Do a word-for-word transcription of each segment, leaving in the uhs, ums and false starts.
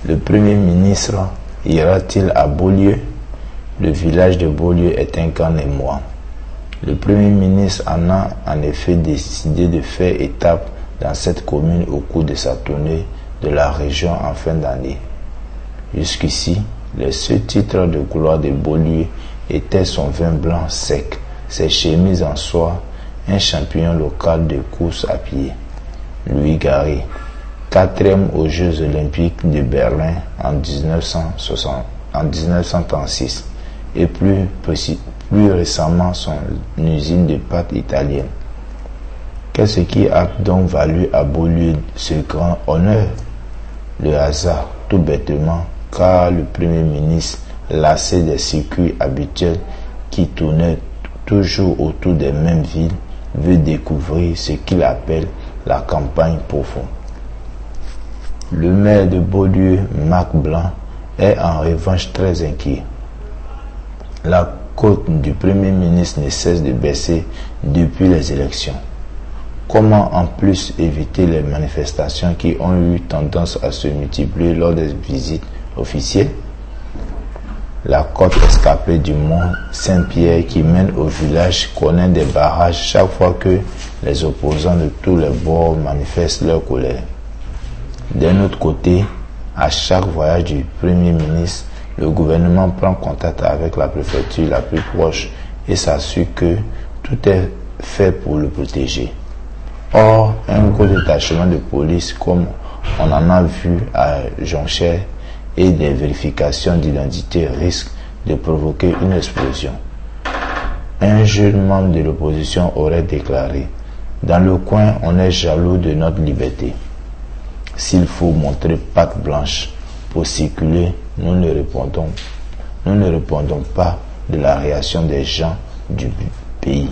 Le Premier ministre ira-t-il à Beaulieu? Le village de Beaulieu est un grand émoi. Le Premier ministre en a en effet décidé de faire étape dans cette commune au cours de sa tournée de la région en fin d'année. Jusqu'ici, les seuls titres de gloire de Beaulieu étaient son vin blanc sec, ses chemises en soie, un champion local de course à pied, Louis Garry, quatrième aux Jeux olympiques de Berlin en dix-neuf cent soixante, en dix-neuf cent trente-six, et plus, plus récemment son usine de pâtes italienne. Qu'est-ce qui a donc valu à Beaulieu ce grand honneur? Le hasard, tout bêtement, car le Premier ministre, lassé des circuits habituels qui tournaient toujours autour des mêmes villes, veut découvrir ce qu'il appelle la campagne profonde. Le maire de Beaulieu, Marc Blanc, est en revanche très inquiet. La cote du Premier ministre ne cesse de baisser depuis les élections. Comment en plus éviter les manifestations qui ont eu tendance à se multiplier lors des visites officielles? La côte escarpée du mont Saint-Pierre qui mène au village connaît des barrages chaque fois que les opposants de tous les bords manifestent leur colère. D'un autre côté, à chaque voyage du Premier ministre, le gouvernement prend contact avec la préfecture la plus proche et s'assure que tout est fait pour le protéger. Or, un gros détachement de police, comme on en a vu à Jonchère, et des vérifications d'identité risquent de provoquer une explosion. Un jeune membre de l'opposition aurait déclaré: « Dans le coin, on est jaloux de notre liberté. S'il faut montrer patte blanche pour circuler, nous ne répondons, nous ne répondons pas de la réaction des gens du pays.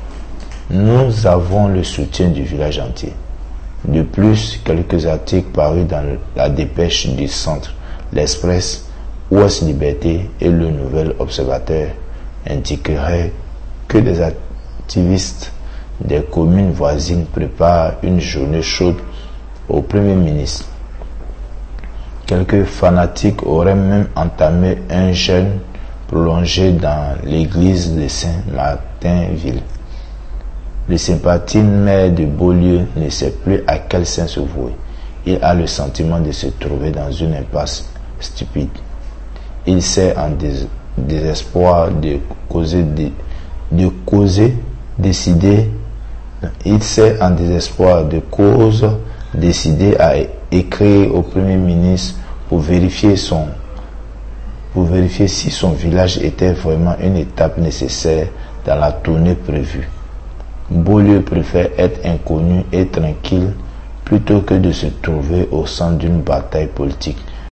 Nous avons le soutien du village entier. » De plus, quelques articles parus dans la dépêche du centre, l'Express, Ouest Liberté et le Nouvel Observateur indiqueraient que des activistes des communes voisines préparent une journée chaude au Premier ministre. Quelques fanatiques auraient même entamé un jeûne prolongé dans l'église de Saint-Martinville. Le sympathique maire de Beaulieu ne sait plus à quel saint se vouer. Il a le sentiment de se trouver dans une impasse stupide. Il sait en dés- désespoir de causer, de, de causer, décider, il sait en désespoir de cause décider à écrire au Premier ministre pour vérifier son, pour vérifier si son village était vraiment une étape nécessaire dans la tournée prévue. Beaulieu préfère être inconnu et tranquille plutôt que de se trouver au centre d'une bataille politique.